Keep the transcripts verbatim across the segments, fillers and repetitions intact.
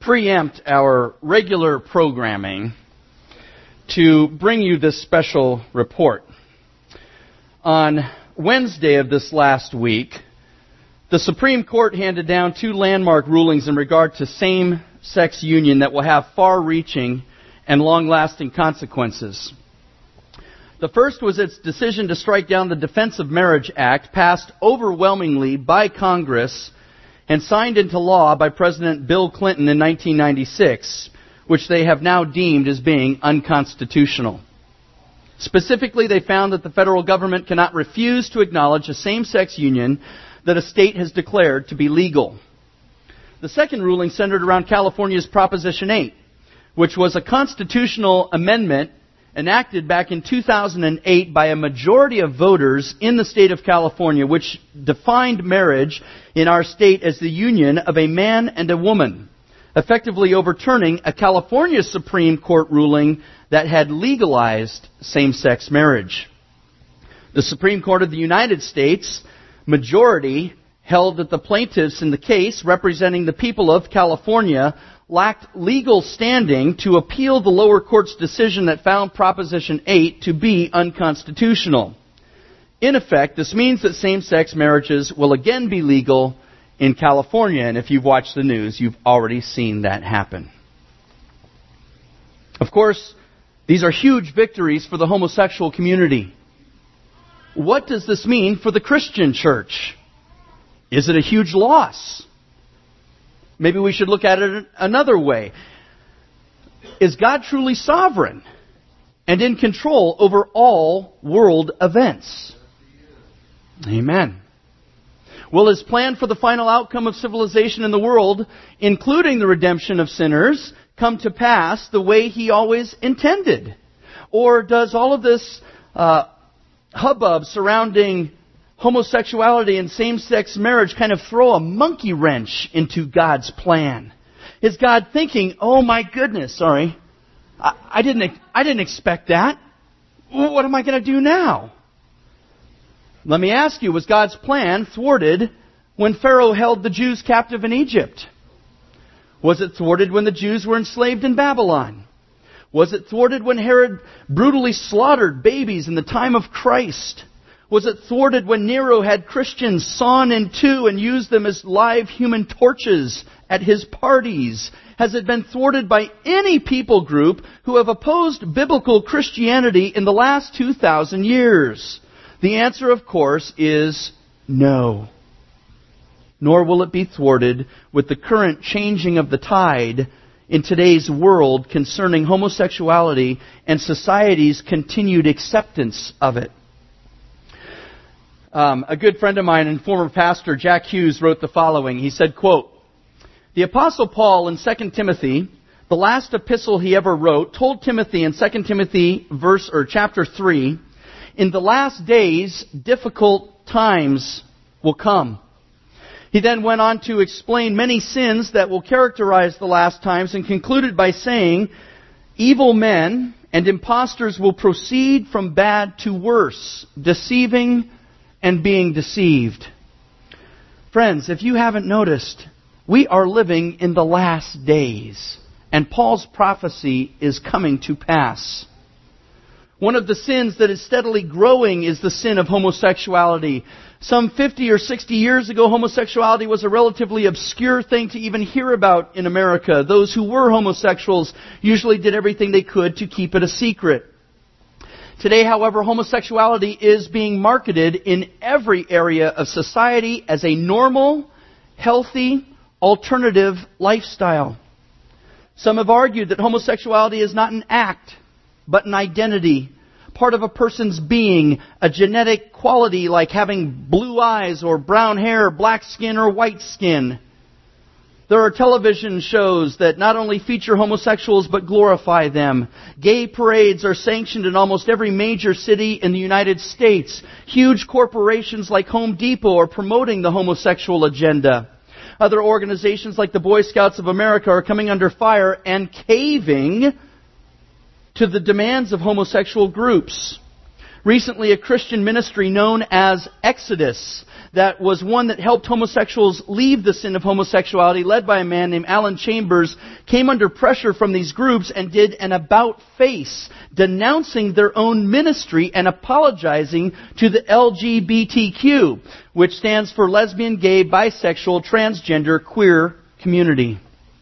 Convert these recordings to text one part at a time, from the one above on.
preempt our regular programming to bring you this special report. On Wednesday of this last week, the Supreme Court handed down two landmark rulings in regard to same-sex union that will have far-reaching and long-lasting consequences. The first was its decision to strike down the Defense of Marriage Act, passed overwhelmingly by Congress and signed into law by President Bill Clinton in nineteen ninety-six, which they have now deemed as being unconstitutional. Specifically, they found that the federal government cannot refuse to acknowledge a same-sex union that a state has declared to be legal. The second ruling centered around California's Proposition eight, which was a constitutional amendment enacted back in two thousand eight by a majority of voters in the state of California, which defined marriage in our state as the union of a man and a woman, effectively overturning a California Supreme Court ruling that had legalized same-sex marriage. The Supreme Court of the United States majority held that the plaintiffs in the case, representing the people of California, lacked legal standing to appeal the lower court's decision that found Proposition eight to be unconstitutional. In effect, this means that same-sex marriages will again be legal in California, and if you've watched the news, you've already seen that happen. Of course, these are huge victories for the homosexual community. What does this mean for the Christian church? Is it a huge loss? Maybe we should look at it another way. Is God truly sovereign and in control over all world events? Amen. Will His plan for the final outcome of civilization in the world, including the redemption of sinners, come to pass the way He always intended? Or does all of this uh, hubbub surrounding homosexuality and same-sex marriage kind of throw a monkey wrench into God's plan? Is God thinking, oh my goodness, sorry, I, I didn't I didn't expect that. What am I going to do now? Let me ask you, was God's plan thwarted when Pharaoh held the Jews captive in Egypt? Was it thwarted when the Jews were enslaved in Babylon? Was it thwarted when Herod brutally slaughtered babies in the time of Christ? Was it thwarted when Nero had Christians sawn in two and used them as live human torches at his parties? Has it been thwarted by any people group who have opposed biblical Christianity in the last two thousand years? The answer, of course, is no. Nor will it be thwarted with the current changing of the tide in today's world concerning homosexuality and society's continued acceptance of it. Um, a good friend of mine and former pastor, Jack Hughes, wrote the following. He said, quote, "The Apostle Paul in Second Timothy, the last epistle he ever wrote, told Timothy in Second Timothy verse or chapter three, in the last days difficult times will come. He then went on to explain many sins that will characterize the last times and concluded by saying, evil men and impostors will proceed from bad to worse, deceiving and being deceived." Friends, if you haven't noticed, we are living in the last days, and Paul's prophecy is coming to pass. One of the sins that is steadily growing is the sin of homosexuality. Some fifty or sixty years ago, homosexuality was a relatively obscure thing to even hear about in America. Those who were homosexuals usually did everything they could to keep it a secret. Today, however, homosexuality is being marketed in every area of society as a normal, healthy, alternative lifestyle. Some have argued that homosexuality is not an act, but an identity, part of a person's being, a genetic quality like having blue eyes or brown hair, black skin or white skin. There are television shows that not only feature homosexuals but glorify them. Gay parades are sanctioned in almost every major city in the United States. Huge corporations like Home Depot are promoting the homosexual agenda. Other organizations like the Boy Scouts of America are coming under fire and caving to the demands of homosexual groups. Recently, a Christian ministry known as Exodus, that was one that helped homosexuals leave the sin of homosexuality, led by a man named Alan Chambers, came under pressure from these groups and did an about-face, denouncing their own ministry and apologizing to the L G B T Q, which stands for lesbian, gay, bisexual, transgender, queer community.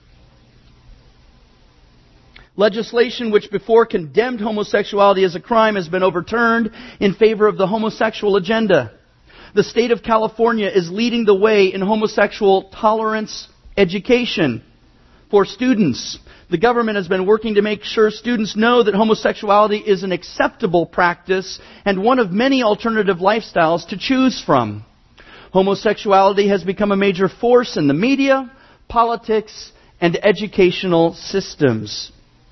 Legislation which before condemned homosexuality as a crime has been overturned in favor of the homosexual agenda. The state of California is leading the way in homosexual tolerance education for students. The government has been working to make sure students know that homosexuality is an acceptable practice and one of many alternative lifestyles to choose from. Homosexuality has become a major force in the media, politics, and educational systems.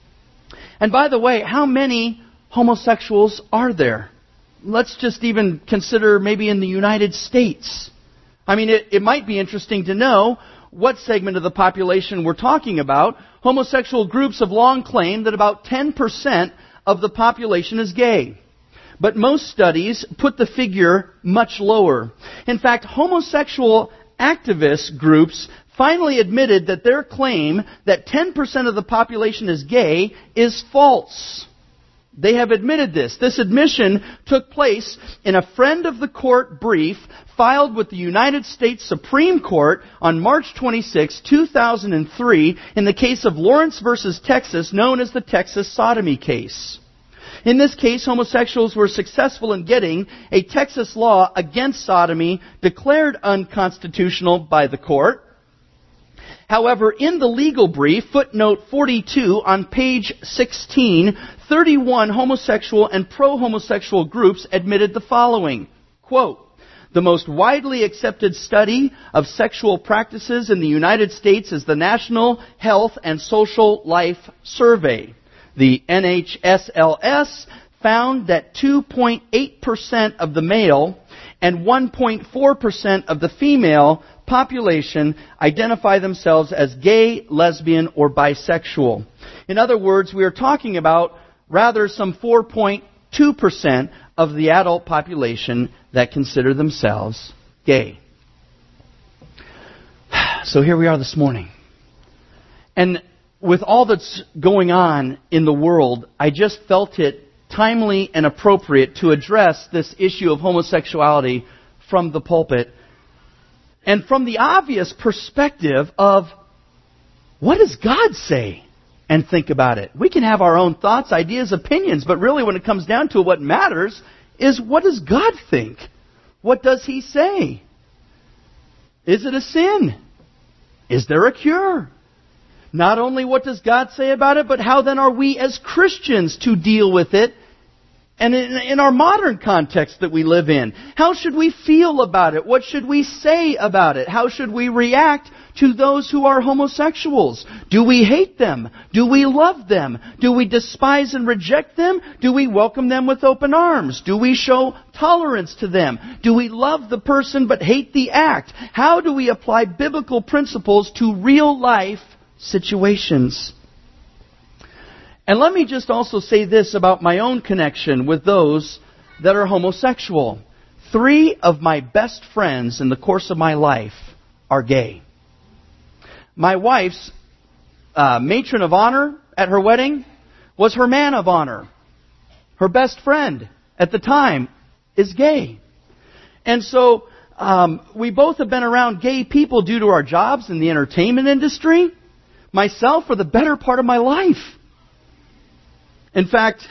And by the way, how many homosexuals are there? Let's just even consider maybe in the United States. I mean, it, it might be interesting to know what segment of the population we're talking about. Homosexual groups have long claimed that about ten percent of the population is gay. But most studies put the figure much lower. In fact, homosexual activist groups finally admitted that their claim that ten percent of the population is gay is false. They have admitted this. This admission took place in a friend of the court brief filed with the United States Supreme Court on March twenty-sixth, two thousand three in the case of Lawrence versus Texas, known as the Texas sodomy case. In this case, homosexuals were successful in getting a Texas law against sodomy declared unconstitutional by the court. However, in the legal brief, footnote forty-two on page sixteen, thirty-one homosexual and pro-homosexual groups admitted the following, quote, "The most widely accepted study of sexual practices in the United States is the National Health and Social Life Survey. The N H S L S found that two point eight percent of the male and one point four percent of the female population identify themselves as gay, lesbian, or bisexual." In other words, we are talking about rather some four point two percent of the adult population that consider themselves gay. So here we are this morning. And with all that's going on in the world, I just felt it timely and appropriate to address this issue of homosexuality from the pulpit. And from the obvious perspective of, what does God say? And think about it. We can have our own thoughts, ideas, opinions, but really when it comes down to it, what matters is, what does God think? What does He say? Is it a sin? Is there a cure? Not only what does God say about it, but how then are we as Christians to deal with it? And in, in our modern context that we live in, how should we feel about it? What should we say about it? How should we react to those who are homosexuals? Do we hate them? Do we love them? Do we despise and reject them? Do we welcome them with open arms? Do we show tolerance to them? Do we love the person but hate the act? How do we apply biblical principles to real life situations? And let me just also say this about my own connection with those that are homosexual. Three of my best friends in the course of my life are gay. My wife's uh, matron of honor at her wedding was her man of honor. Her best friend at the time is gay. And so um, we both have been around gay people due to our jobs in the entertainment industry. Myself for the better part of my life. In fact,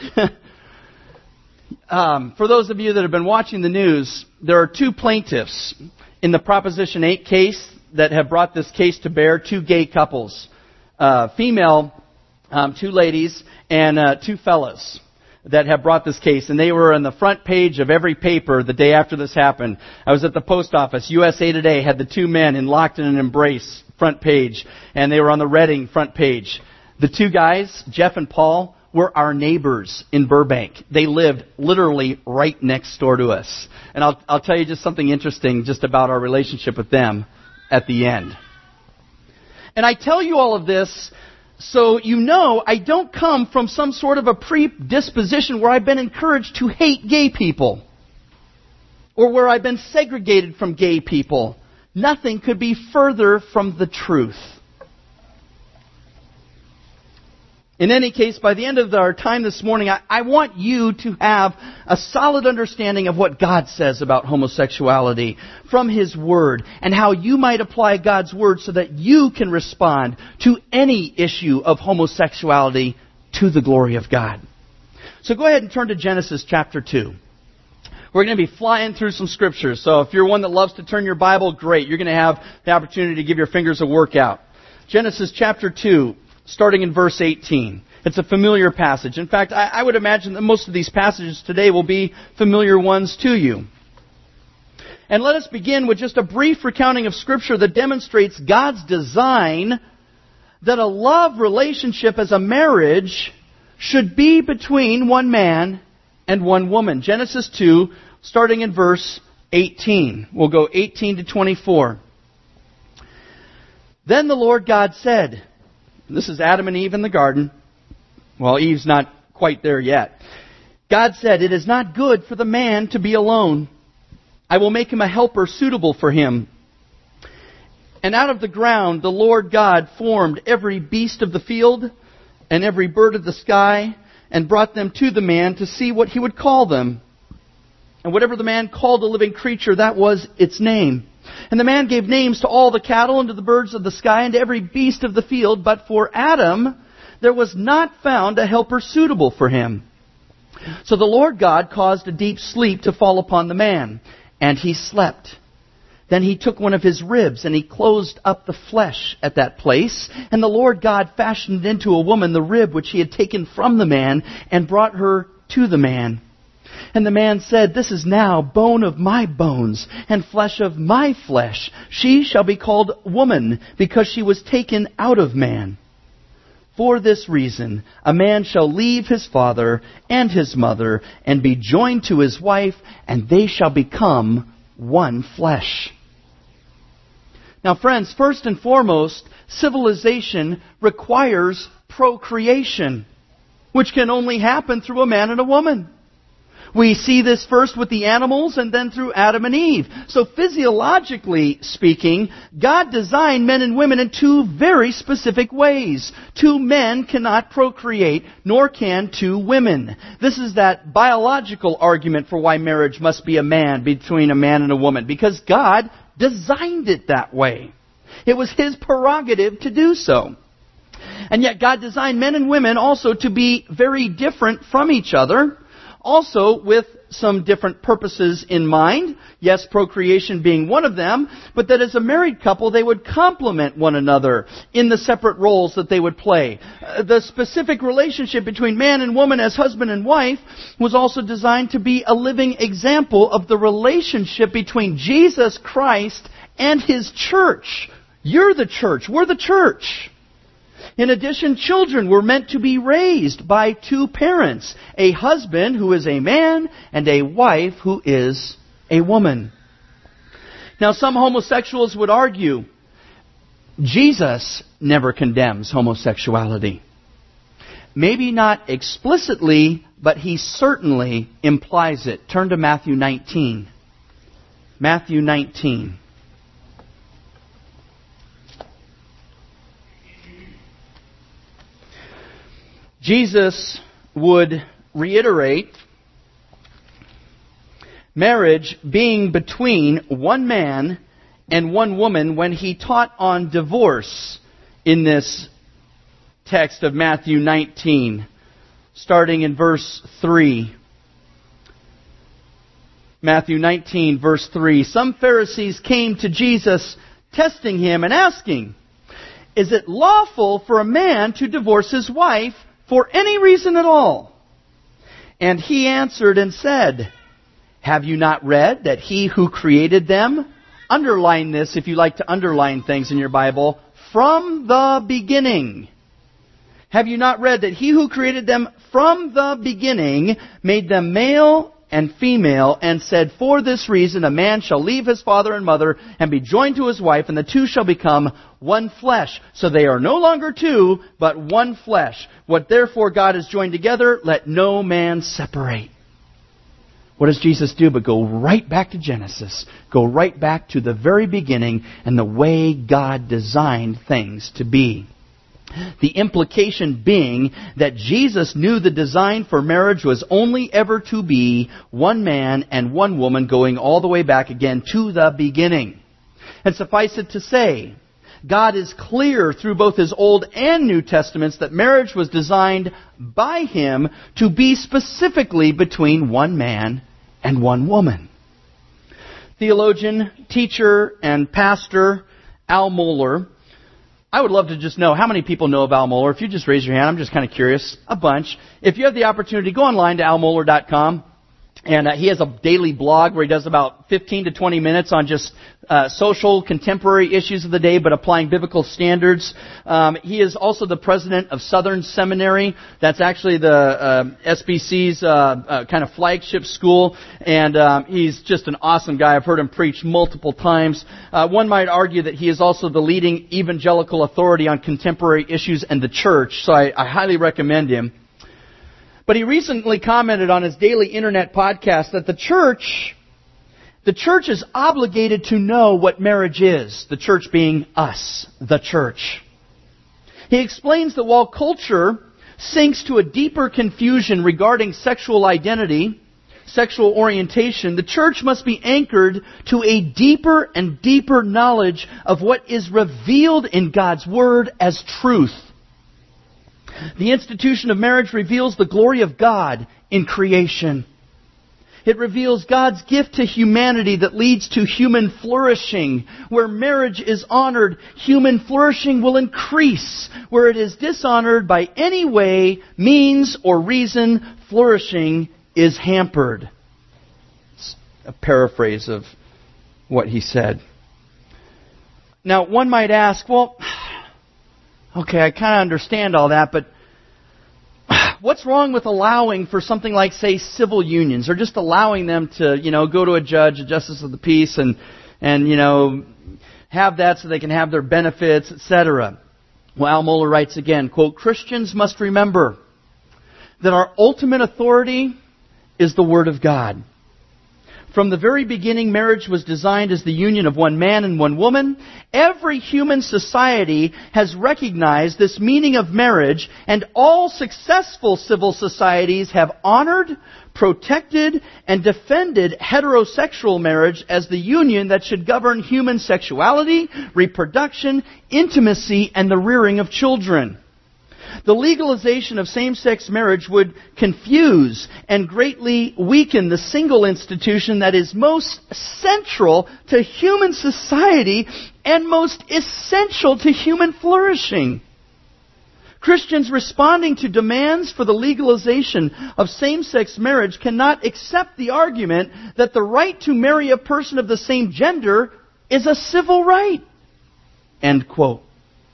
um, for those of you that have been watching the news, there are two plaintiffs in the Proposition eight case that have brought this case to bear, two gay couples, uh, female, um, two ladies, and uh, two fellas that have brought this case. And they were on the front page of every paper the day after this happened. I was at the post office. U S A Today had the two men in locked in an embrace front page, and they were on the Reading front page. The two guys, Jeff and Paul, were our neighbors in Burbank. They lived literally right next door to us. And I'll, I'll tell you just something interesting just about our relationship with them at the end. And I tell you all of this So you know I don't come from some sort of a predisposition where I've been encouraged to hate gay people, or where I've been segregated from gay people. Nothing could be further from the truth. In any case, by the end of our time this morning, I, I want you to have a solid understanding of what God says about homosexuality from His Word, and how you might apply God's Word so that you can respond to any issue of homosexuality to the glory of God. So go ahead and turn to Genesis chapter two. We're going to be flying through some scriptures. So if you're one that loves to turn your Bible, great. You're going to have the opportunity to give your fingers a workout. Genesis chapter two. Starting in verse eighteen. It's a familiar passage. In fact, I, I would imagine that most of these passages today will be familiar ones to you. And let us begin with just a brief recounting of Scripture that demonstrates God's design that a love relationship as a marriage should be between one man and one woman. Genesis two, starting in verse eighteen. We'll go eighteen to twenty-four. Then the Lord God said... This is Adam and Eve in the garden. Well, Eve's not quite there yet. God said, "It is not good for the man to be alone. I will make him a helper suitable for him." And out of the ground the Lord God formed every beast of the field and every bird of the sky, and brought them to the man to see what he would call them. And whatever the man called a living creature, that was its name. And the man gave names to all the cattle and to the birds of the sky and to every beast of the field. But for Adam there was not found a helper suitable for him. So the Lord God caused a deep sleep to fall upon the man, and he slept. Then he took one of his ribs, and he closed up the flesh at that place. And the Lord God fashioned into a woman the rib which he had taken from the man, and brought her to the man. And the man said, "This is now bone of my bones, and flesh of my flesh. She shall be called woman, because she was taken out of man. For this reason, a man shall leave his father and his mother, and be joined to his wife, and they shall become one flesh." Now, friends, first and foremost, civilization requires procreation, which can only happen through a man and a woman. We see this first with the animals and then through Adam and Eve. So physiologically speaking, God designed men and women in two very specific ways. Two men cannot procreate, nor can two women. This is that biological argument for why marriage must be a man between a man and a woman, because God designed it that way. It was His prerogative to do so. And yet God designed men and women also to be very different from each other, also with some different purposes in mind. Yes, procreation being one of them, but that as a married couple they would complement one another in the separate roles that they would play. Uh, the specific relationship between man and woman as husband and wife was also designed to be a living example of the relationship between Jesus Christ and His church. You're the church. We're the church. In addition, children were meant to be raised by two parents, a husband who is a man and a wife who is a woman. Now, some homosexuals would argue Jesus never condemns homosexuality. Maybe not explicitly, but He certainly implies it. Turn to Matthew nineteen. Matthew nineteen. Jesus would reiterate marriage being between one man and one woman when He taught on divorce in this text of Matthew nineteen, starting in verse three. Matthew nineteen, verse three. Some Pharisees came to Jesus, testing Him and asking, "Is it lawful for a man to divorce his wife for any reason at all?" And He answered and said, "Have you not read that He who created them," underline this if you like to underline things in your Bible, "from the beginning. Have you not read that He who created them from the beginning made them male and female, and said, for this reason a man shall leave his father and mother and be joined to his wife, and the two shall become one flesh. So they are no longer two, but one flesh. What therefore God has joined together, let no man separate. What does Jesus do but go right back to Genesis, go right back to the very beginning and the way God designed things to be? The implication being that Jesus knew the design for marriage was only ever to be one man and one woman, going all the way back again to the beginning. And suffice it to say, God is clear through both His Old and New Testaments that marriage was designed by Him to be specifically between one man and one woman. Theologian, teacher, and pastor Al Mohler. I would love to just know how many people know of Al Mohler. If you just raise your hand, I'm just kind of curious. A bunch. If you have the opportunity, go online to al mohler dot com. And uh, he has a daily blog where he does about fifteen to twenty minutes on just uh, social, contemporary issues of the day, but applying biblical standards. Um, he is also the president of Southern Seminary. That's actually the uh, S B C's uh, uh, kind of flagship school. And um, he's just an awesome guy. I've heard him preach multiple times. Uh, one might argue that he is also the leading evangelical authority on contemporary issues and the church. So I, I highly recommend him. But he recently commented on his daily internet podcast that the church, the church is obligated to know what marriage is. The church being us, the church. He explains that while culture sinks to a deeper confusion regarding sexual identity, sexual orientation, the church must be anchored to a deeper and deeper knowledge of what is revealed in God's Word as truth. The institution of marriage reveals the glory of God in creation. It reveals God's gift to humanity that leads to human flourishing. Where marriage is honored, human flourishing will increase. Where it is dishonored by any way, means, or reason, flourishing is hampered. It's a paraphrase of what he said. Now, one might ask, well, okay, I kind of understand all that, but what's wrong with allowing for something like, say, civil unions, or just allowing them to, you know, go to a judge, a justice of the peace, and, and you know, have that so they can have their benefits, et cetera? Well, Al Mohler writes again, quote, Christians must remember that our ultimate authority is the Word of God. From the very beginning, marriage was designed as the union of one man and one woman. Every human society has recognized this meaning of marriage, and all successful civil societies have honored, protected, and defended heterosexual marriage as the union that should govern human sexuality, reproduction, intimacy, and the rearing of children. The legalization of same-sex marriage would confuse and greatly weaken the single institution that is most central to human society and most essential to human flourishing. Christians responding to demands for the legalization of same-sex marriage cannot accept the argument that the right to marry a person of the same gender is a civil right. End quote.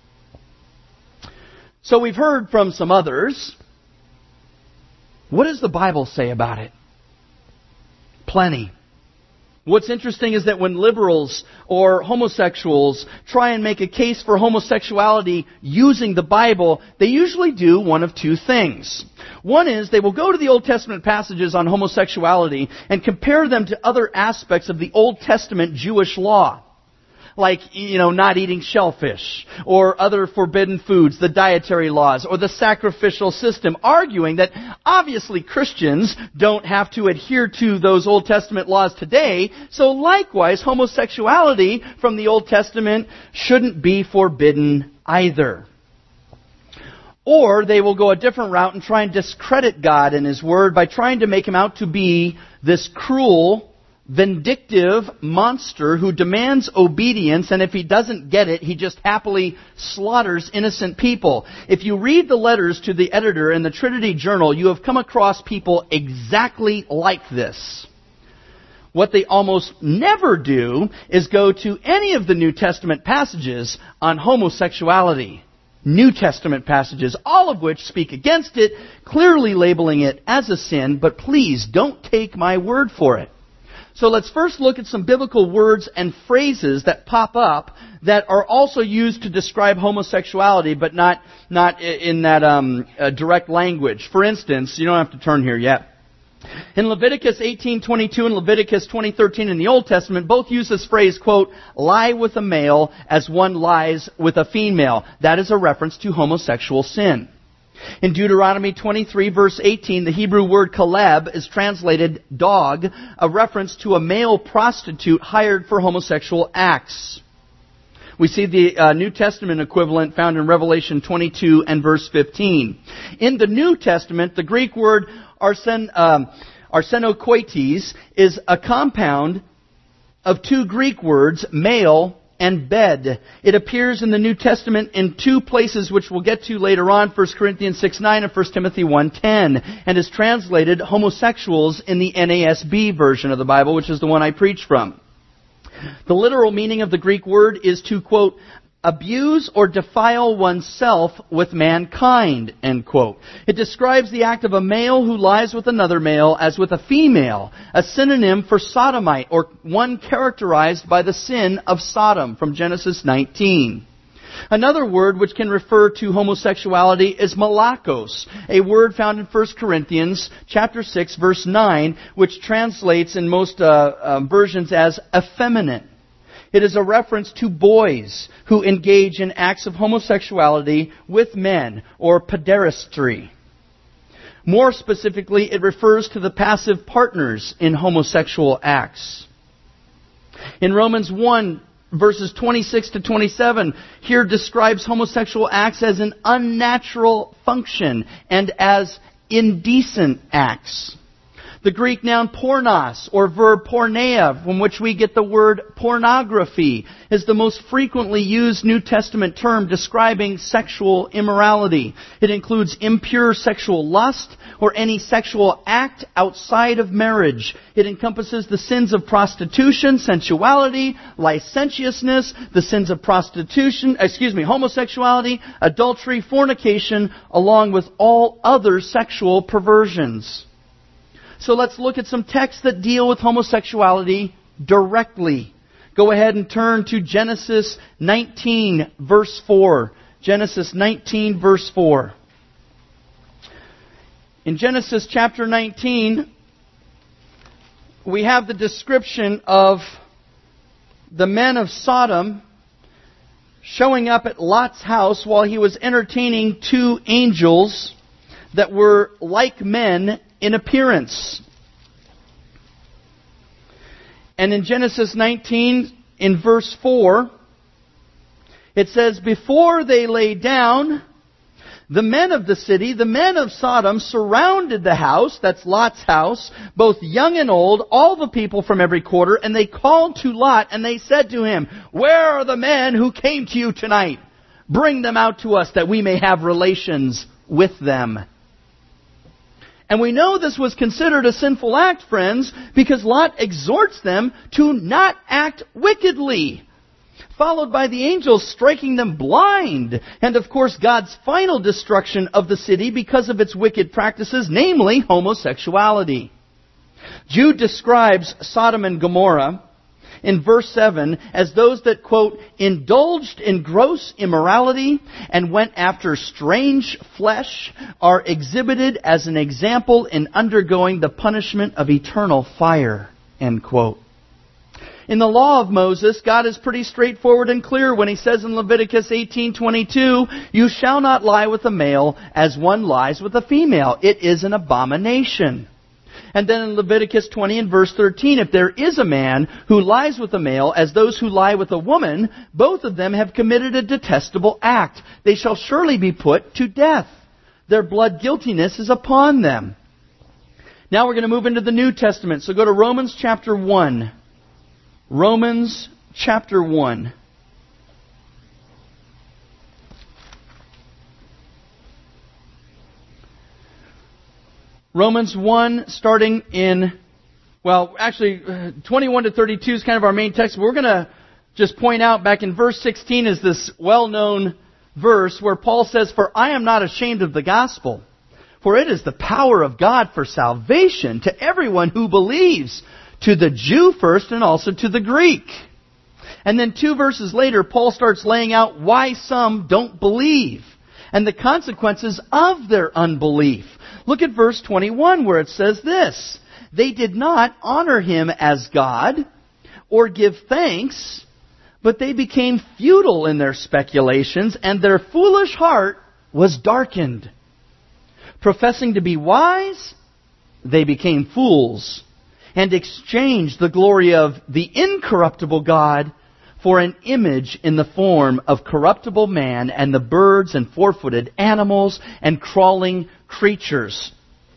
So we've heard from some others. What does the Bible say about it? Plenty. What's interesting is that when liberals or homosexuals try and make a case for homosexuality using the Bible, they usually do one of two things. One is they will go to the Old Testament passages on homosexuality and compare them to other aspects of the Old Testament Jewish law. Like, you know, not eating shellfish, or other forbidden foods, the dietary laws, or the sacrificial system, arguing that obviously Christians don't have to adhere to those Old Testament laws today, so likewise homosexuality from the Old Testament shouldn't be forbidden either. Or they will go a different route and try and discredit God and His Word by trying to make Him out to be this cruel, vindictive monster who demands obedience, and if he doesn't get it, he just happily slaughters innocent people. If you read the letters to the editor in the Trinity Journal, you have come across people exactly like this. What they almost never do is go to any of the New Testament passages on homosexuality. New Testament passages, all of which speak against it, clearly labeling it as a sin, but please don't take my word for it. So let's first look at some biblical words and phrases that pop up that are also used to describe homosexuality, but not not in that um, uh, direct language. For instance, you don't have to turn here yet. In Leviticus eighteen twenty-two and Leviticus twenty thirteen in the Old Testament, both use this phrase, quote, lie with a male as one lies with a female. That is a reference to homosexual sin. In Deuteronomy twenty-three verse eighteen, the Hebrew word kaleb is translated dog, a reference to a male prostitute hired for homosexual acts. We see the uh, New Testament equivalent found in Revelation twenty-two and verse fifteen. In the New Testament, the Greek word arsen, um, arsenokoites is a compound of two Greek words, male and bed. It appears in the New Testament in two places which we'll get to later on, First Corinthians six nine and First Timothy one ten, and is translated homosexuals in the N A S B version of the Bible, which is the one I preach from. The literal meaning of the Greek word is to, quote, abuse or defile oneself with mankind, end quote. It describes the act of a male who lies with another male as with a female, a synonym for sodomite, or one characterized by the sin of Sodom from Genesis nineteen. Another word which can refer to homosexuality is malakos, a word found in First Corinthians chapter six verse nine, which translates in most uh, uh, versions as effeminate. It is a reference to boys who engage in acts of homosexuality with men, or pederasty. More specifically, it refers to the passive partners in homosexual acts. In Romans one, verses twenty-six to twenty-seven, here describes homosexual acts as an unnatural function and as indecent acts. The Greek noun pornos, or verb porneia, from which we get the word pornography, is the most frequently used New Testament term describing sexual immorality. It includes impure sexual lust or any sexual act outside of marriage. It encompasses the sins of prostitution, sensuality, licentiousness, the sins of prostitution, excuse me, homosexuality, adultery, fornication, along with all other sexual perversions. So let's look at some texts that deal with homosexuality directly. Go ahead and turn to Genesis nineteen, verse four. Genesis nineteen, verse four. In Genesis chapter nineteen, we have the description of the men of Sodom showing up at Lot's house while he was entertaining two angels that were like men in appearance. And in Genesis nineteen, in verse four, it says, before they lay down, the men of the city, the men of Sodom, surrounded the house, that's Lot's house, both young and old, all the people from every quarter, and they called to Lot, and they said to him, where are the men who came to you tonight? Bring them out to us that we may have relations with them. And we know this was considered a sinful act, friends, because Lot exhorts them to not act wickedly, followed by the angels striking them blind, and of course God's final destruction of the city because of its wicked practices, namely homosexuality. Jude describes Sodom and Gomorrah in verse seven as those that, quote, indulged in gross immorality and went after strange flesh, are exhibited as an example in undergoing the punishment of eternal fire, end quote. In the law of Moses, God is pretty straightforward and clear when He says in Leviticus eighteen twenty-two, you shall not lie with a male as one lies with a female. It is an abomination. And then in Leviticus twenty and verse thirteen, if there is a man who lies with a male as those who lie with a woman, both of them have committed a detestable act. They shall surely be put to death. Their blood guiltiness is upon them. Now we're going to move into the New Testament. So go to Romans chapter one. Romans chapter one. Romans one, starting in, well, actually, twenty-one to thirty-two is kind of our main text. We're going to just point out back in verse sixteen is this well-known verse where Paul says, "For I am not ashamed of the gospel, for it is the power of God for salvation to everyone who believes, to the Jew first and also to the Greek." And then two verses later, Paul starts laying out why some don't believe and the consequences of their unbelief. Look at verse twenty-one where it says this, "They did not honor him as God or give thanks, but they became futile in their speculations, and their foolish heart was darkened. Professing to be wise, they became fools, and exchanged the glory of the incorruptible God for an image in the form of corruptible man and the birds and four-footed animals and crawling creatures.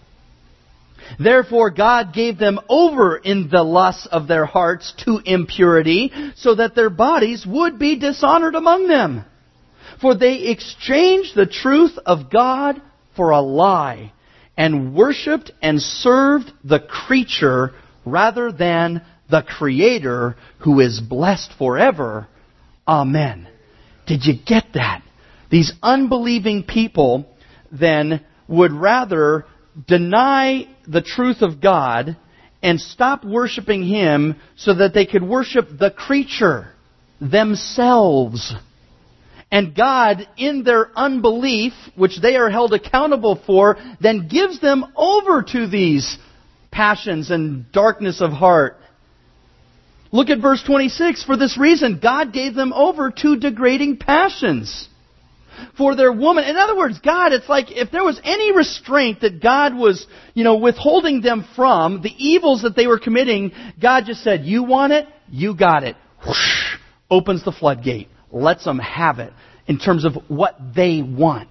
Therefore God gave them over in the lusts of their hearts to impurity, so that their bodies would be dishonored among them. For they exchanged the truth of God for a lie, and worshipped and served the creature rather than the Creator, who is blessed forever. Amen." Did you get that? These unbelieving people then would rather deny the truth of God and stop worshiping Him so that they could worship the creature, themselves. And God, in their unbelief, which they are held accountable for, then gives them over to these passions and darkness of heart. Look at verse twenty-six. "For this reason, God gave them over to degrading passions for their woman." In other words, God, it's like if there was any restraint that God was, you know, withholding them from, the evils that they were committing, God just said, "You want it? You got it." Whoosh, opens the floodgate. Lets them have it in terms of what they want.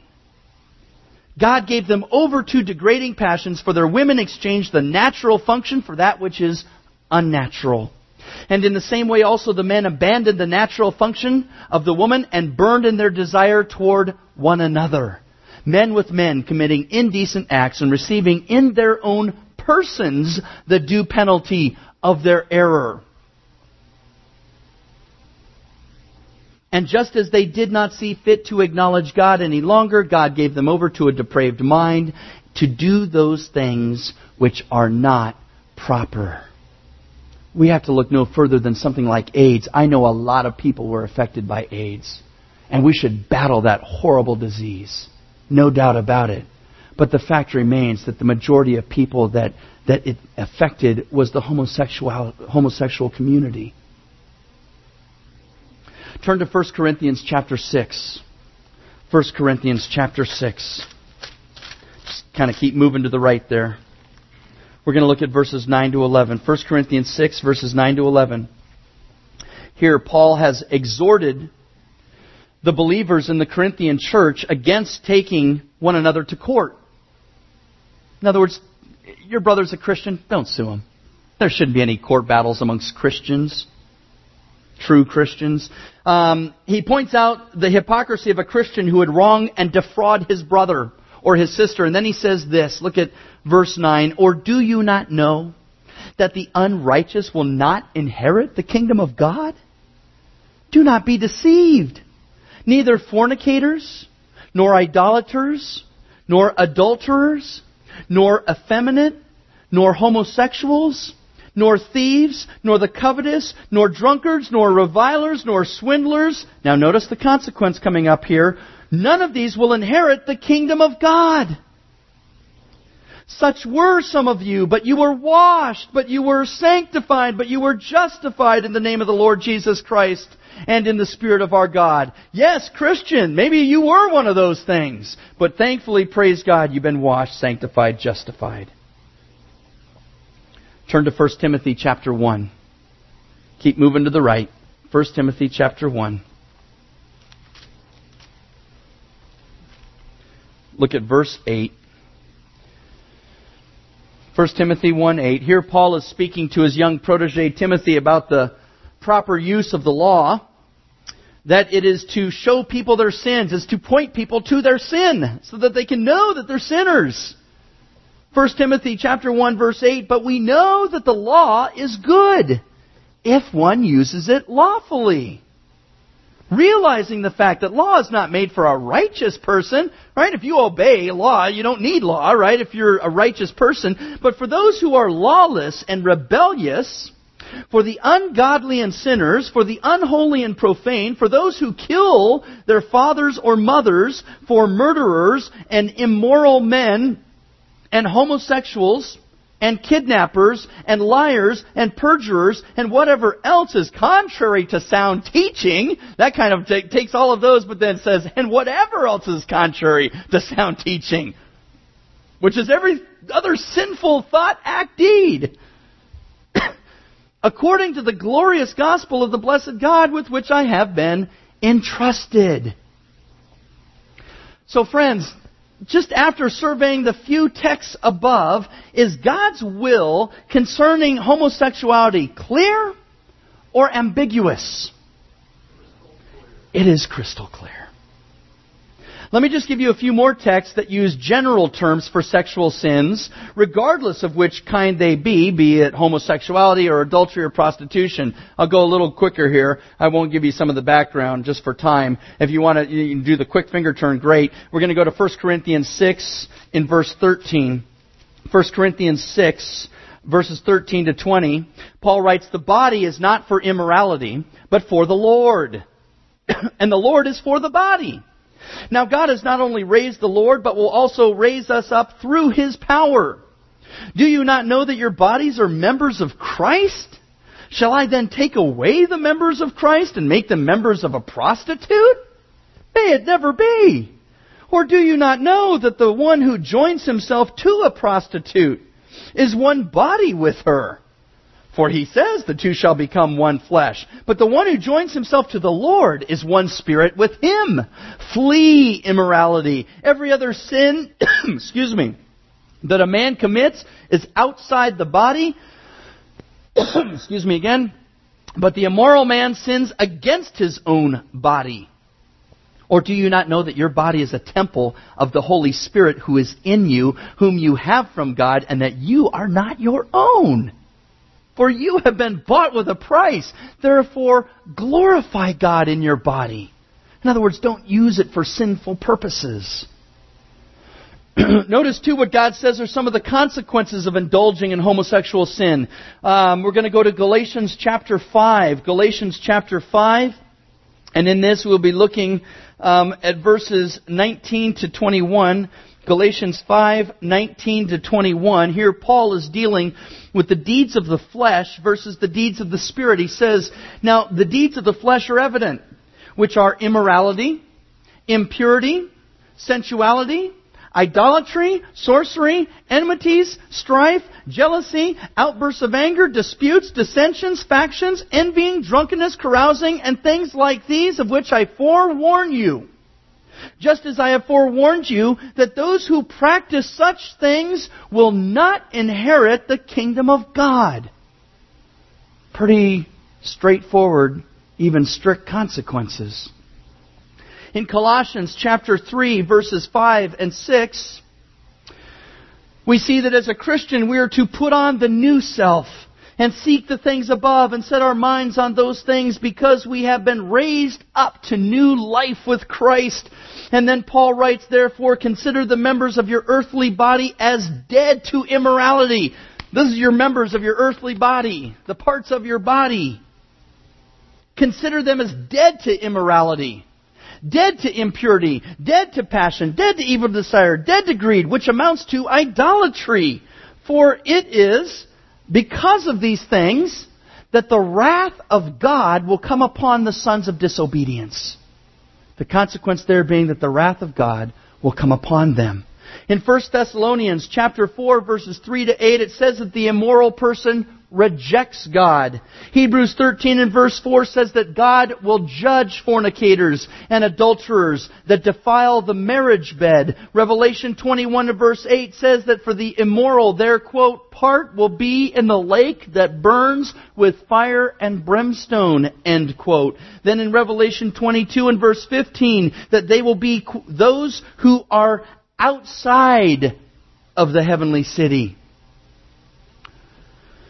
God gave them over to degrading passions, for their women exchanged the natural function for that which is unnatural. And in the same way also the men abandoned the natural function of the woman and burned in their desire toward one another. Men with men committing indecent acts and receiving in their own persons the due penalty of their error. And just as they did not see fit to acknowledge God any longer, God gave them over to a depraved mind to do those things which are not proper. We have to look no further than something like AIDS. I know a lot of people were affected by AIDS. And we should battle that horrible disease. No doubt about it. But the fact remains that the majority of people that, that it affected was the homosexual, homosexual community. Turn to First Corinthians chapter six. First Corinthians chapter six. Just kind of keep moving to the right there. We're going to look at verses nine to eleven. First Corinthians six, verses nine to eleven. Here, Paul has exhorted the believers in the Corinthian church against taking one another to court. In other words, your brother's a Christian, don't sue him. There shouldn't be any court battles amongst Christians. True Christians. Um, he points out the hypocrisy of a Christian who would wrong and defraud his brother or his sister. And then he says this, look at verse nine. "Or do you not know that the unrighteous will not inherit the kingdom of God? Do not be deceived. Neither fornicators, nor idolaters, nor adulterers, nor effeminate, nor homosexuals, nor thieves, nor the covetous, nor drunkards, nor revilers, nor swindlers." Now notice the consequence coming up here. "None of these will inherit the kingdom of God. Such were some of you, but you were washed, but you were sanctified, but you were justified in the name of the Lord Jesus Christ and in the Spirit of our God." Yes, Christian, maybe you were one of those things. But thankfully, praise God, you've been washed, sanctified, justified. Turn to First Timothy chapter one. Keep moving to the right. First Timothy chapter one. Look at verse eight. First Timothy one eight. Here Paul is speaking to his young protege Timothy about the proper use of the law. That it is to show people their sins, is to point people to their sin, so that they can know that they're sinners. First Timothy chapter one verse eight, "But we know that the law is good if one uses it lawfully." Realizing the fact that law is not made for a righteous person, right? If you obey law, you don't need law, right? If you're a righteous person. But for those who are lawless and rebellious, for the ungodly and sinners, for the unholy and profane, for those who kill their fathers or mothers, for murderers and immoral men and homosexuals, and kidnappers, and liars, and perjurers, and whatever else is contrary to sound teaching. That kind of t- takes all of those, but then says, and whatever else is contrary to sound teaching. Which is every other sinful thought, act, deed. According to the glorious gospel of the blessed God with which I have been entrusted. So friends, just after surveying the few texts above, is God's will concerning homosexuality clear or ambiguous? It is crystal clear. Let me just give you a few more texts that use general terms for sexual sins, regardless of which kind they be, be it homosexuality or adultery or prostitution. I'll go a little quicker here. I won't give you some of the background just for time. If you want to you can do the quick finger turn, great. We're going to go to First Corinthians six in verse thirteen. First Corinthians six, verses thirteen to twenty. Paul writes, the body is not for immorality, but for the Lord. And the Lord is for the body. Now God has not only raised the Lord, but will also raise us up through His power. Do you not know that your bodies are members of Christ? Shall I then take away the members of Christ and make them members of a prostitute? May it never be. Or do you not know that the one who joins himself to a prostitute is one body with her? For he says the two shall become one flesh. But the one who joins himself to the Lord is one spirit with Him. Flee immorality. Every other sin, excuse me, that a man commits is outside the body. excuse me again. But the immoral man sins against his own body. Or do you not know that your body is a temple of the Holy Spirit who is in you, whom you have from God, and that you are not your own? For you have been bought with a price. Therefore, glorify God in your body. In other words, don't use it for sinful purposes. Notice, too, what God says are some of the consequences of indulging in homosexual sin. Um, we're going to go to Galatians chapter five. Galatians chapter five. And in this, we'll be looking um, at verses nineteen to twenty-one. Galatians five, nineteen to twenty-one. Here Paul is dealing with the deeds of the flesh versus the deeds of the Spirit. He says, now the deeds of the flesh are evident, which are immorality, impurity, sensuality, idolatry, sorcery, enmities, strife, jealousy, outbursts of anger, disputes, dissensions, factions, envying, drunkenness, carousing, and things like these, of which I forewarn you. Just as I have forewarned you that those who practice such things will not inherit the kingdom of God. Pretty straightforward, even strict consequences. In Colossians chapter three, verses five and six, we see that as a Christian we are to put on the new self and seek the things above and set our minds on those things because we have been raised up to new life with Christ. And then Paul writes, therefore, consider the members of your earthly body as dead to immorality. Those are your members of your earthly body, the parts of your body. Consider them as dead to immorality, dead to impurity, dead to passion, dead to evil desire, dead to greed, which amounts to idolatry. For it is because of these things that the wrath of God will come upon the sons of disobedience. The consequence there being that the wrath of God will come upon them. In First Thessalonians chapter four, verses three to eight, it says that the immoral person rejects God. Hebrews thirteen and verse four says that God will judge fornicators and adulterers that defile the marriage bed. Revelation twenty-one and verse eight says that for the immoral, their, quote, part will be in the lake that burns with fire and brimstone, end quote. Then in Revelation twenty-two and verse fifteen, that they will be those who are outside of the heavenly city.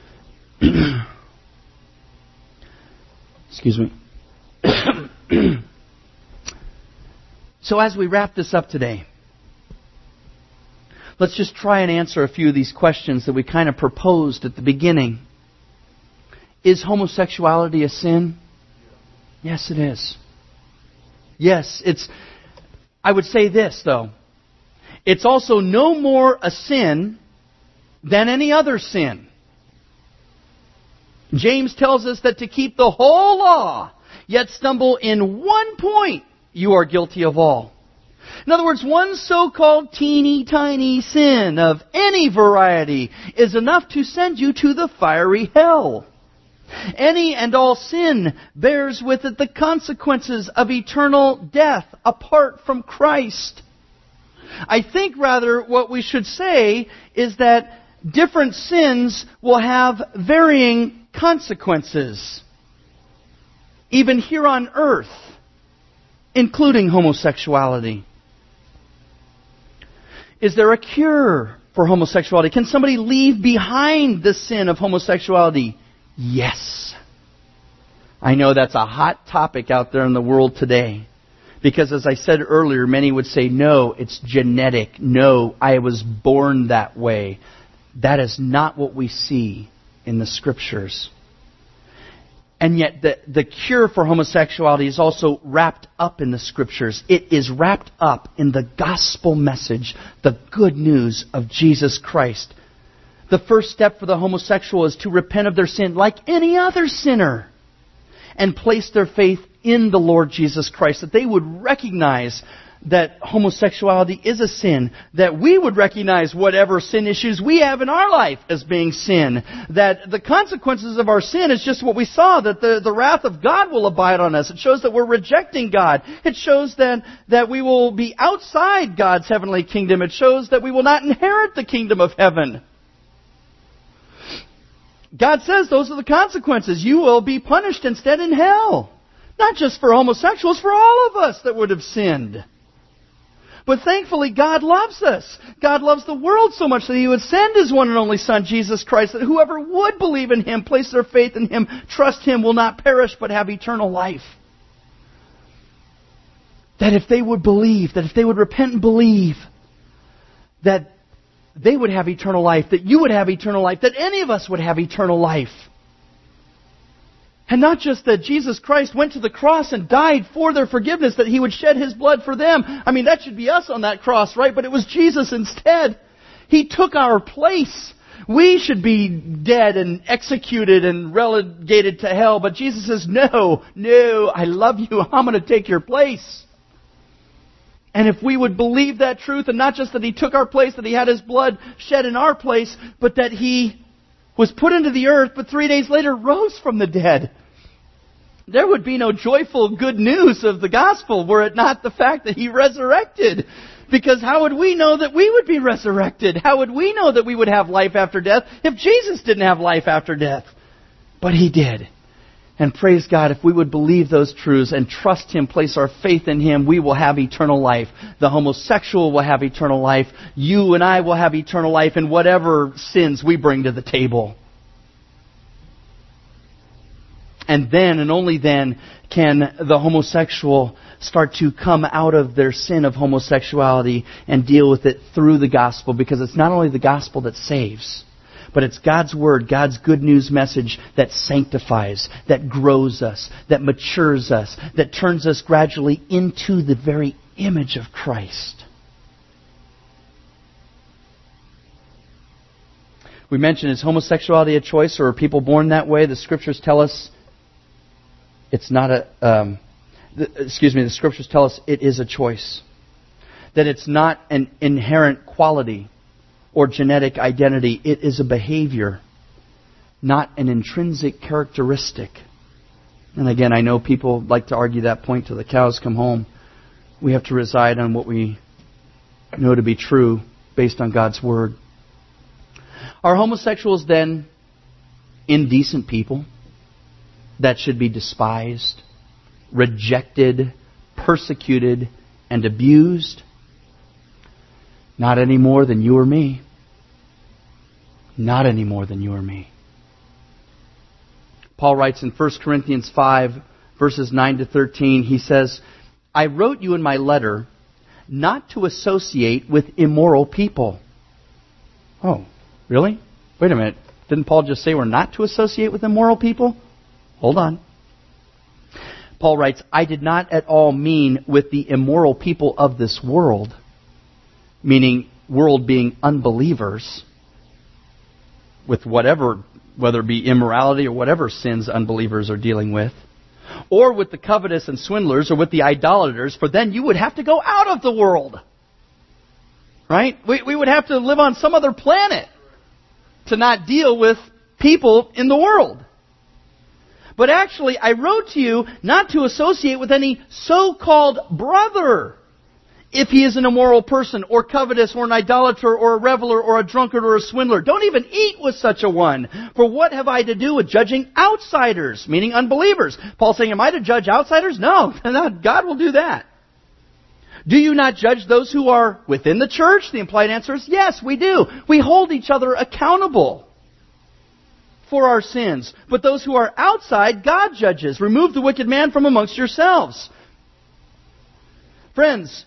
Excuse me. So as we wrap this up today, let's just try and answer a few of these questions that we kind of proposed at the beginning. Is homosexuality a sin? Yes, it is. Yes, it's... I would say this, though. It's also no more a sin than any other sin. James tells us that to keep the whole law, yet stumble in one point, you are guilty of all. In other words, one so-called teeny tiny sin of any variety is enough to send you to the fiery hell. Any and all sin bears with it the consequences of eternal death apart from Christ. I think rather what we should say is that different sins will have varying consequences, even here on earth, including homosexuality. Is there a cure for homosexuality? Can somebody leave behind the sin of homosexuality? Yes. I know that's a hot topic out there in the world today. Because as I said earlier, many would say, no, it's genetic. No, I was born that way. That is not what we see in the Scriptures. And yet the, the cure for homosexuality is also wrapped up in the Scriptures. It is wrapped up in the gospel message, the good news of Jesus Christ. The first step for the homosexual is to repent of their sin like any other sinner and place their faith in the Lord Jesus Christ. That they would recognize that homosexuality is a sin. That we would recognize whatever sin issues we have in our life as being sin. That the consequences of our sin is just what we saw. That the, the wrath of God will abide on us. It shows that we're rejecting God. It shows then that we will be outside God's heavenly kingdom. It shows that we will not inherit the kingdom of heaven. God says those are the consequences. You will be punished instead in hell. Not just for homosexuals, for all of us that would have sinned. But thankfully, God loves us. God loves the world so much that He would send His one and only Son, Jesus Christ, that whoever would believe in Him, place their faith in Him, trust Him, will not perish but have eternal life. That if they would believe, that if they would repent and believe, that they would have eternal life, that you would have eternal life, that any of us would have eternal life. And not just that Jesus Christ went to the cross and died for their forgiveness, that He would shed His blood for them. I mean, that should be us on that cross, right? But it was Jesus instead. He took our place. We should be dead and executed and relegated to hell. But Jesus says, no, no, I love you. I'm going to take your place. And if we would believe that truth, and not just that He took our place, that He had His blood shed in our place, but that He was put into the earth, but three days later rose from the dead, there would be no joyful good news of the gospel were it not the fact that He resurrected. Because how would we know that we would be resurrected? How would we know that we would have life after death if Jesus didn't have life after death? But He did. And praise God, if we would believe those truths and trust Him, place our faith in Him, we will have eternal life. The homosexual will have eternal life. You and I will have eternal life in whatever sins we bring to the table. And then, and only then, can the homosexual start to come out of their sin of homosexuality and deal with it through the gospel. Because it's not only the gospel that saves, but it's God's Word, God's good news message that sanctifies, that grows us, that matures us, that turns us gradually into the very image of Christ. We mentioned, is homosexuality a choice, or are people born that way? The Scriptures tell us it's not a... Um, the, excuse me, the Scriptures tell us it is a choice. That it's not an inherent quality or genetic identity. It is a behavior, not an intrinsic characteristic. And again, I know people like to argue that point till the cows come home. We have to reside on what we know to be true based on God's Word. Are homosexuals then indecent people that should be despised, rejected, persecuted, and abused? Not any more than you or me. Not any more than you or me. Paul writes in First Corinthians five, verses nine to thirteen, he says, I wrote you in my letter not to associate with immoral people. Oh, really? Wait a minute. Didn't Paul just say we're not to associate with immoral people? Hold on. Paul writes, I did not at all mean with the immoral people of this world, meaning world being unbelievers, with whatever, whether it be immorality or whatever sins unbelievers are dealing with, or with the covetous and swindlers, or with the idolaters, for then you would have to go out of the world. Right? We, we would have to live on some other planet to not deal with people in the world. But actually, I wrote to you not to associate with any so-called brother if he is an immoral person, or covetous, or an idolater, or a reveler, or a drunkard, or a swindler. Don't even eat with such a one. For what have I to do with judging outsiders, meaning unbelievers? Paul's saying, am I to judge outsiders? No, no, God will do that. Do you not judge those who are within the church? The implied answer is yes, we do. We hold each other accountable for our sins. But those who are outside, God judges. Remove the wicked man from amongst yourselves. Friends,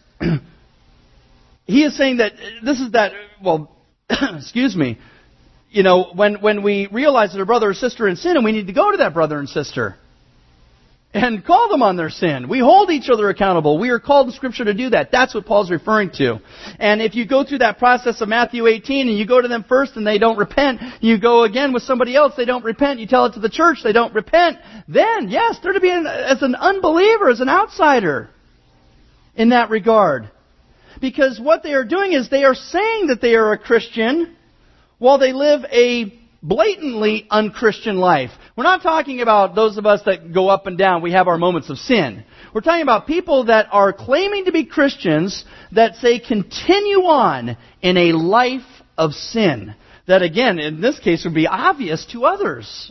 he is saying that this is that, well, excuse me, you know, when, when we realize that a brother or sister in sin, and we need to go to that brother and sister and call them on their sin. We hold each other accountable. We are called in Scripture to do that. That's what Paul's referring to. And if you go through that process of Matthew eighteen and you go to them first and they don't repent, you go again with somebody else, they don't repent, you tell it to the church, they don't repent, then, yes, they're to be an, as an unbeliever, as an outsider in that regard. Because what they are doing is they are saying that they are a Christian while they live a blatantly unchristian life. We're not talking about those of us that go up and down. We have our moments of sin. We're talking about people that are claiming to be Christians that say continue on in a life of sin. That again, in this case, would be obvious to others.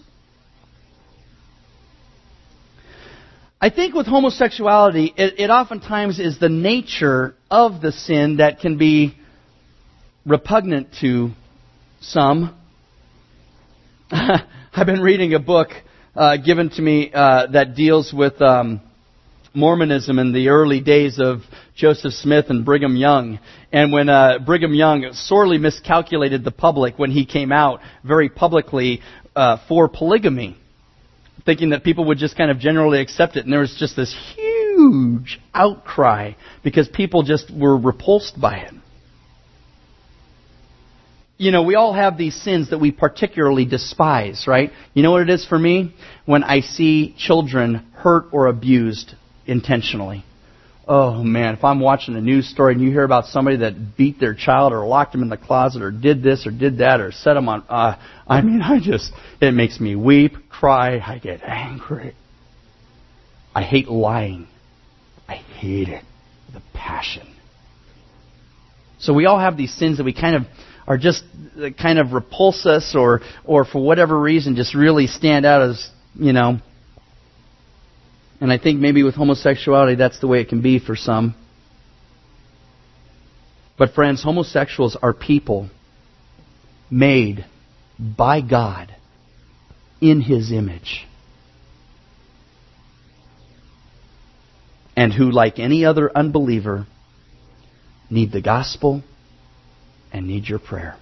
I think with homosexuality, it, it oftentimes is the nature of the sin that can be repugnant to some. I've been reading a book uh, given to me uh, that deals with um, Mormonism in the early days of Joseph Smith and Brigham Young. And when uh, Brigham Young sorely miscalculated the public when he came out very publicly uh, for polygamy, thinking that people would just kind of generally accept it. And there was just this huge outcry because people just were repulsed by it. You know, we all have these sins that we particularly despise, right? You know what it is for me? When I see children hurt or abused intentionally. Oh man, if I'm watching a news story and you hear about somebody that beat their child or locked them in the closet or did this or did that or set them on, uh, I mean, I just, it makes me weep, cry, I get angry. I hate lying. I hate it with a passion. So we all have these sins that we kind of are just kind of repulse us or or for whatever reason just really stand out as, you know. And I think maybe with homosexuality that's the way it can be for some. But friends, homosexuals are people made by God in His image. And who, like any other unbeliever, need the gospel and need your prayer.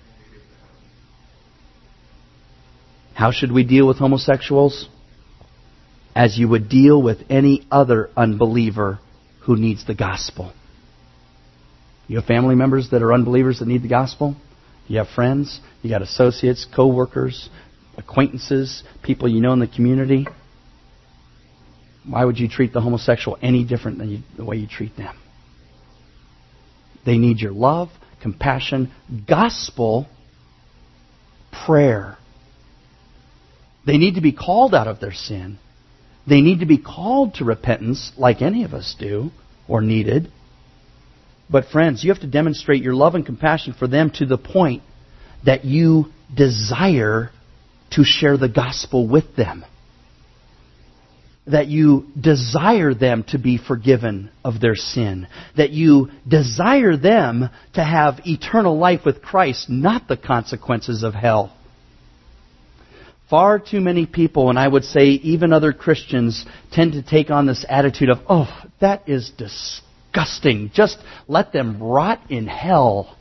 How should we deal with homosexuals? As you would deal with any other unbeliever who needs the gospel. You have family members that are unbelievers that need the gospel? You have friends? You got associates, co-workers, acquaintances, people you know in the community? Why would you treat the homosexual any different than you, the way you treat them? They need your love, compassion, gospel, prayer. They need to be called out of their sin. They need to be called to repentance like any of us do or needed. But friends, you have to demonstrate your love and compassion for them to the point that you desire to share the gospel with them. That you desire them to be forgiven of their sin. That you desire them to have eternal life with Christ, not the consequences of hell. Far too many people, and I would say even other Christians, tend to take on this attitude of, oh, that is disgusting. Just let them rot in hell.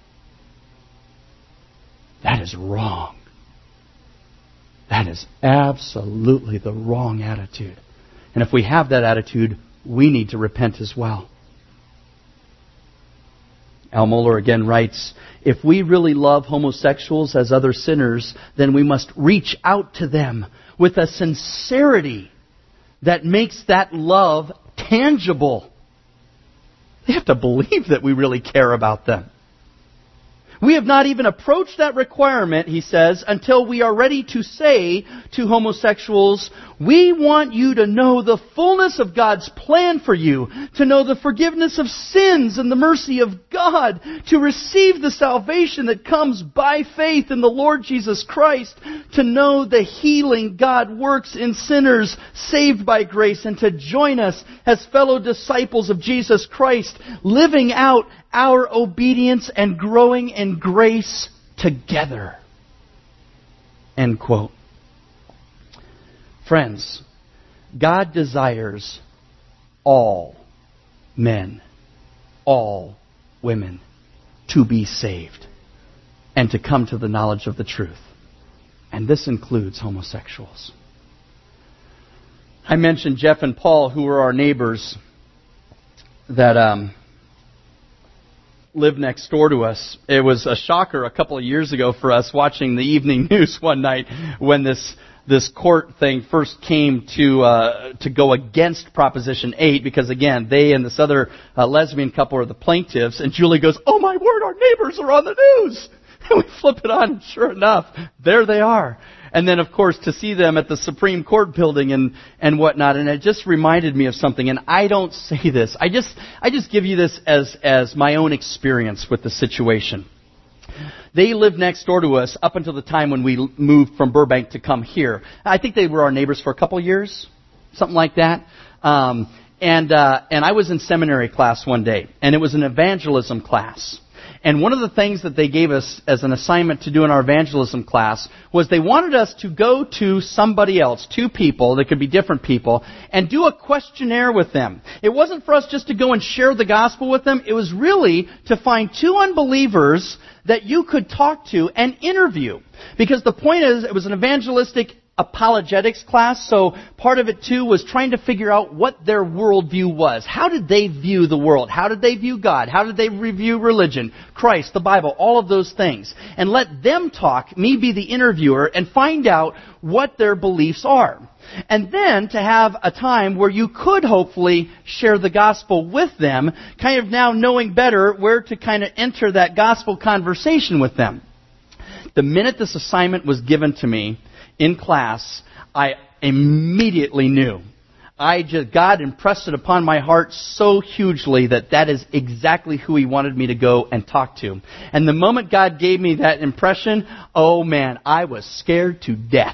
That is wrong. That is absolutely the wrong attitude. And if we have that attitude, we need to repent as well. Al Mohler again writes, if we really love homosexuals as other sinners, then we must reach out to them with a sincerity that makes that love tangible. They have to believe that we really care about them. We have not even approached that requirement, he says, until we are ready to say to homosexuals, we want you to know the fullness of God's plan for you, to know the forgiveness of sins and the mercy of God, to receive the salvation that comes by faith in the Lord Jesus Christ, to know the healing God works in sinners saved by grace, and to join us as fellow disciples of Jesus Christ, living out our obedience and growing in grace together. End quote. Friends, God desires all men, all women to be saved and to come to the knowledge of the truth. And this includes homosexuals. I mentioned Jeff and Paul, who were our neighbors that um, lived next door to us. It was a shocker a couple of years ago for us watching the evening news one night when this this court thing first came to uh, to go against Proposition eight, because again, they and this other uh, lesbian couple are the plaintiffs, and Julie goes, "Oh my word, our neighbors are on the news!" And we flip it on, and sure enough, there they are. And then, of course, to see them at the Supreme Court building and, and whatnot, and it just reminded me of something. And I don't say this; I just I just give you this as as my own experience with the situation. They lived next door to us up until the time when we moved from Burbank to come here. I think they were our neighbors for a couple of years, something like that. Um, and uh, and I was in seminary class one day, and it was an evangelism class. And one of the things that they gave us as an assignment to do in our evangelism class was they wanted us to go to somebody else, two people, they could be different people, and do a questionnaire with them. It wasn't for us just to go and share the gospel with them. It was really to find two unbelievers that you could talk to and interview. Because the point is, it was an evangelistic apologetics class, so part of it too was trying to figure out what their worldview was. How did they view the world? How did they view God? How did they view religion, Christ, the Bible, all of those things? And let them talk, me be the interviewer, and find out what their beliefs are. And then to have a time where you could hopefully share the gospel with them, kind of now knowing better where to kind of enter that gospel conversation with them. The minute this assignment was given to me in class, I immediately knew. I just, God impressed it upon my heart so hugely that that is exactly who He wanted me to go and talk to. And the moment God gave me that impression, oh man, I was scared to death.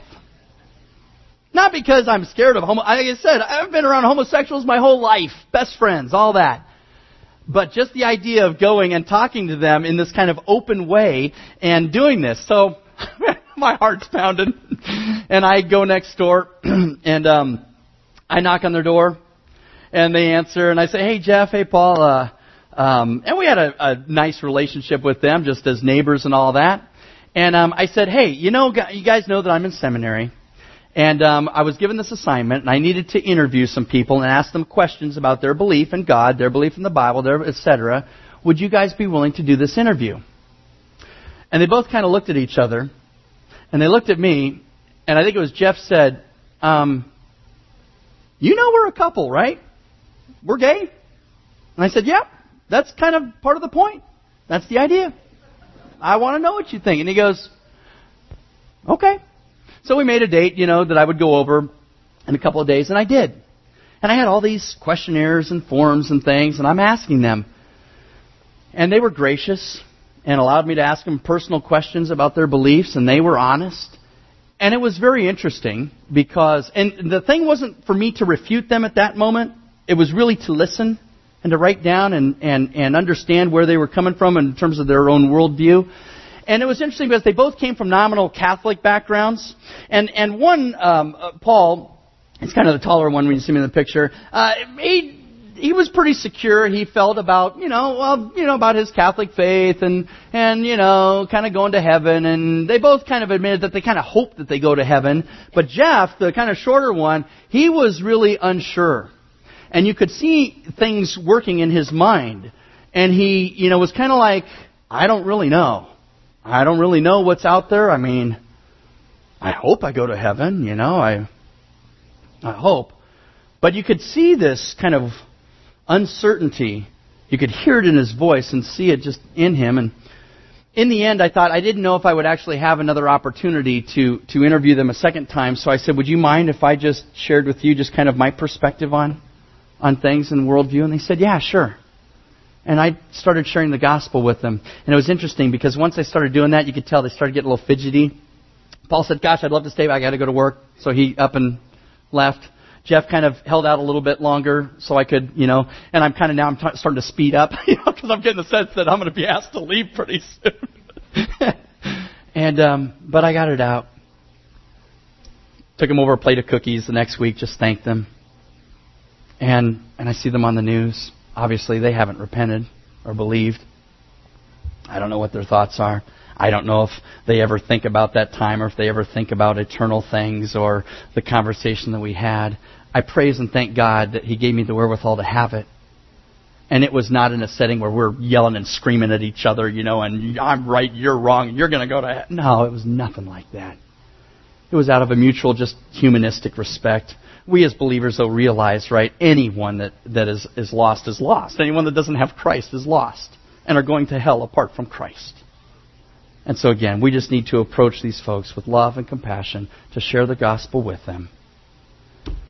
Not because I'm scared of homo. Like I said, I've been around homosexuals my whole life, best friends, all that. But just the idea of going and talking to them in this kind of open way and doing this. So my heart's pounding. And I go next door and um, I knock on their door and they answer and I say, "Hey Jeff, hey Paul." Uh, um, and we had a, a nice relationship with them just as neighbors and all that. And um, I said, "Hey, you know, you guys know that I'm in seminary. And um, I was given this assignment, and I needed to interview some people and ask them questions about their belief in God, their belief in the Bible, their et cetera. Would you guys be willing to do this interview?" And they both kind of looked at each other, and they looked at me, and I think it was Jeff said, um, "You know we're a couple, right? We're gay?" And I said, "Yeah, that's kind of part of the point. That's the idea. I want to know what you think." And he goes, "Okay." So we made a date, you know, that I would go over in a couple of days, and I did. And I had all these questionnaires and forms and things, and I'm asking them. And they were gracious and allowed me to ask them personal questions about their beliefs, and they were honest. And it was very interesting because, and the thing wasn't for me to refute them at that moment. It was really to listen and to write down and, and, and understand where they were coming from in terms of their own worldview. And it was interesting because they both came from nominal Catholic backgrounds. And and one, um, uh, Paul, he's kind of the taller one when you see him in the picture, uh, he he was pretty secure, he felt, about, you know, well, you know, about his Catholic faith and, and, you know, kind of going to heaven. And they both kind of admitted that they kind of hoped that they go to heaven. But Jeff, the kind of shorter one, he was really unsure. And you could see things working in his mind. And he, you know, was kind of like, I don't really know. I don't really know what's out there. I mean, I hope I go to heaven, you know, I, I hope. But you could see this kind of uncertainty. You could hear it in his voice and see it just in him. And in the end, I thought, I didn't know if I would actually have another opportunity to, to interview them a second time. So I said, would you mind if I just shared with you just kind of my perspective on, on things and worldview? And they said, yeah, sure. And I started sharing the gospel with them. And it was interesting because once I started doing that, you could tell they started getting a little fidgety. Paul said, gosh, I'd love to stay, but I got to go to work. So he up and left. Jeff kind of held out a little bit longer so I could, you know, and I'm kind of now I'm t- starting to speed up, you know, because I'm getting the sense that I'm going to be asked to leave pretty soon. and, um, but I got it out. Took him over a plate of cookies the next week, just thanked them. And, and I see them on the news. Obviously, they haven't repented or believed. I don't know what their thoughts are. I don't know if they ever think about that time or if they ever think about eternal things or the conversation that we had. I praise and thank God that He gave me the wherewithal to have it. And it was not in a setting where we're yelling and screaming at each other, you know, and I'm right, you're wrong, and you're going to go to heaven. No, it was nothing like that. It was out of a mutual, just humanistic respect. We as believers, though, realize, right, anyone that, that is, is lost is lost. Anyone that doesn't have Christ is lost and are going to hell apart from Christ. And so again, we just need to approach these folks with love and compassion to share the gospel with them.